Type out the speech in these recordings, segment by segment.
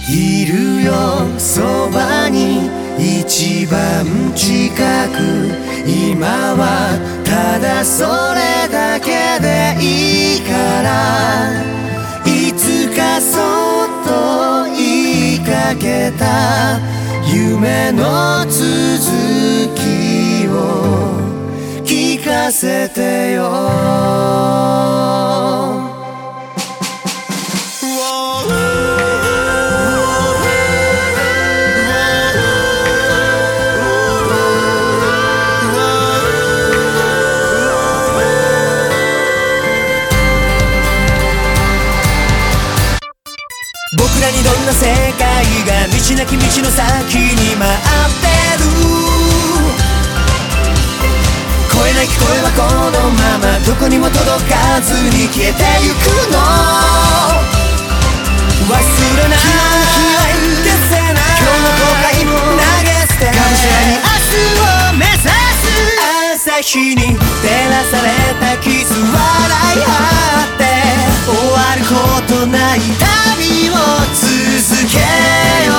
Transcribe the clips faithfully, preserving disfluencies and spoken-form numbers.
いるよそばに一番近く、今はただそれだけでいいから、いつかそっと言いかけた夢の続きを聞かせてよ。僕らにどんな世界が道なき道の先に待ってる。声なき声はこのままどこにも届かずに消えてゆくの。忘れない消せない今日の後悔も投げ捨て、がむしゃらに明日を目指す。朝日に照らされたキス笑い合って終わることない旅を続けよ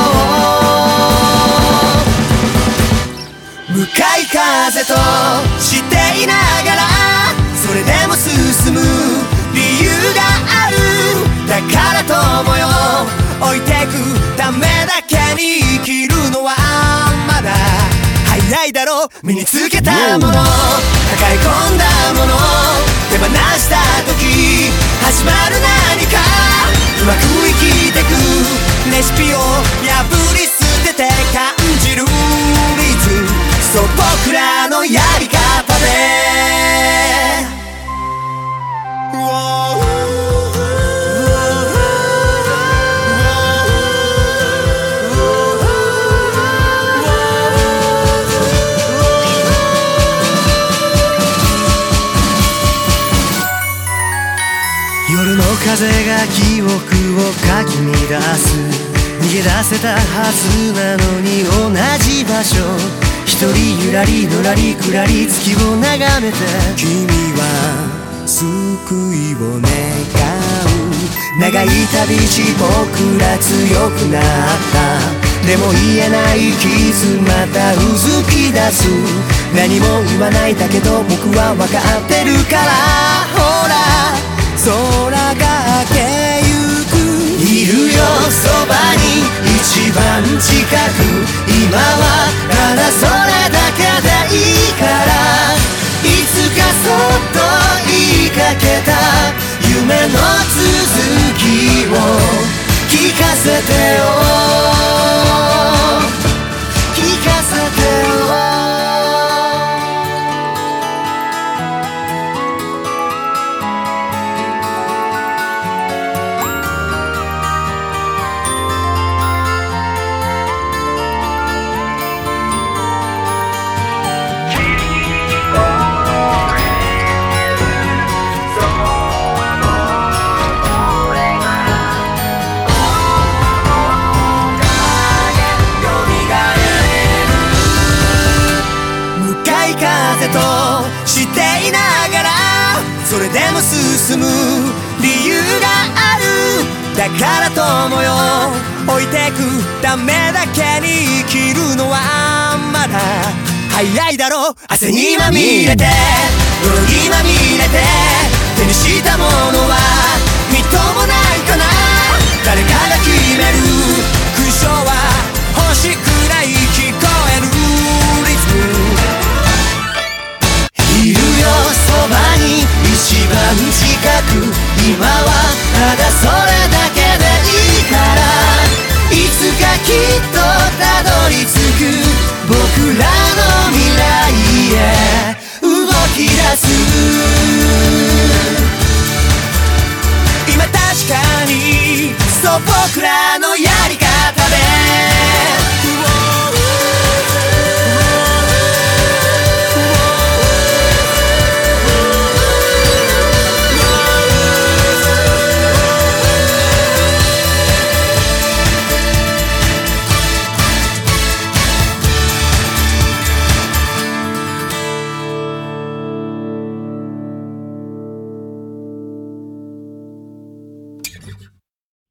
う。向かい風としていながらそれでも進む理由がある。だから友よ置いてくためだけに生きるのはまだ早いだろう。身につけたもの抱え込んだもの手放した時始まる何かうまく生きてくレシピを破り捨てて感じるリズム、そう僕らのやり方で。夜の風が記憶をかき乱す。逃げ出せたはずなのに同じ場所、一人ゆらりのらりくらり月を眺めて君は救いを願う。長い旅路僕ら強くなった。でも言えない傷またうずき出す。何も言わないだけど僕は分かってるから。ほら空が明けゆく。いるよそばに一番近く、今はただそれだけでいいから、いつかそっと言いかけた夢の続きを聞かせてよ聞かせてよ。風としていながらそれでも進む理由がある。だから友よ置いてくためだけに生きるのはまだ早いだろう。汗にまみれて泥にまみれて手にしたものはみっともないかな。誰かが決める勲章は欲しくない聞こえるリズム。いるよそばに一番近く、今はただそれだけでいいから、いつかきっとたどり着く僕らの未来へ動き出す。今確かにそう僕らのやり方で